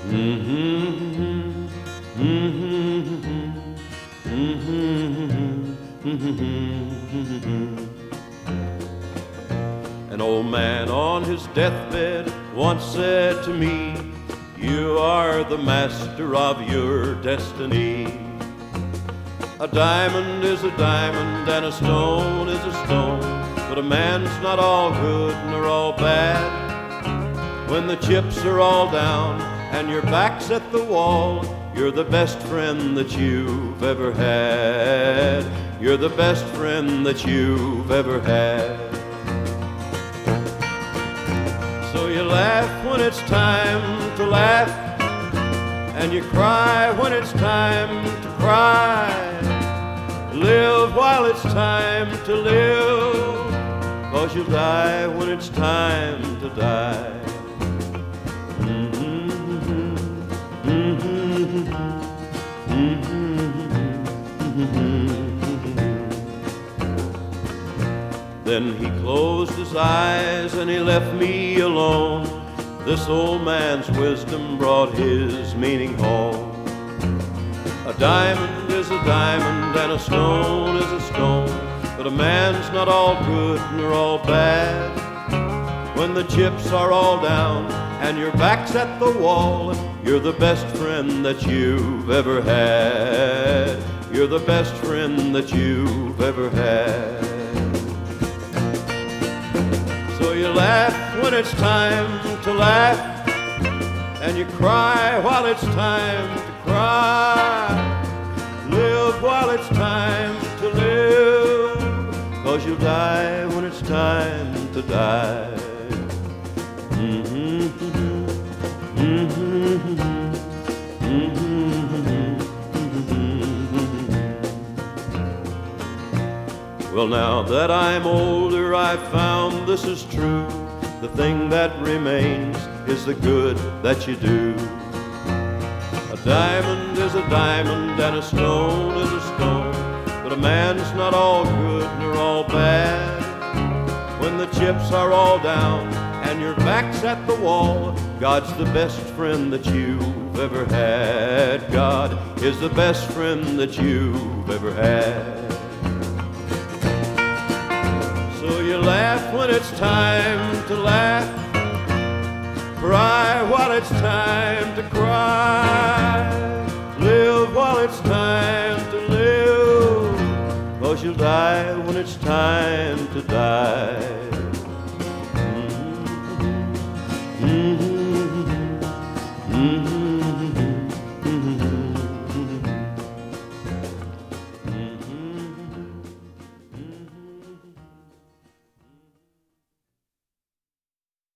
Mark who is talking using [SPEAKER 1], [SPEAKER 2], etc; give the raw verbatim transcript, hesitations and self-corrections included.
[SPEAKER 1] Mm-hmm. Mm-hmm. Mm-hmm. An old man on his deathbed once said to me, "You are the master of your destiny. A diamond is a diamond and a stone is a stone, but a man's not all good nor all bad. When the chips are all down and your back's at the wall, you're the best friend that you've ever had. You're the best friend that you've ever had." So you laugh when it's time to laugh, and you cry when it's time to cry. Live while it's time to live, 'cause you'll die when it's time to die. Then he closed his eyes and he left me alone. This old man's wisdom brought his meaning home. A diamond is a diamond and a stone is a stone, but a man's not all good nor all bad. When the chips are all down and your back's at the wall, you're the best friend that you've ever had. You're the best friend that you've ever had. So you laugh when it's time to laugh, and you cry while it's time to cry. Live while it's time to live, 'cause you'll die when it's time to die. Mm-hmm. Mm-hmm. Mm-hmm. Well, now that I'm older, I've found this is true. The thing that remains is the good that you do. A diamond is a diamond and a stone is a stone, but a man's not all good nor all bad. When the chips are all down and your back's at the wall, God's the best friend that you've ever had. God is the best friend that you've ever had. So you laugh when it's time to laugh, cry while it's time to cry. Live while it's time to live, 'cause you'll die when it's time to die. Mm-hmm. Mm-hmm. Mm-hmm.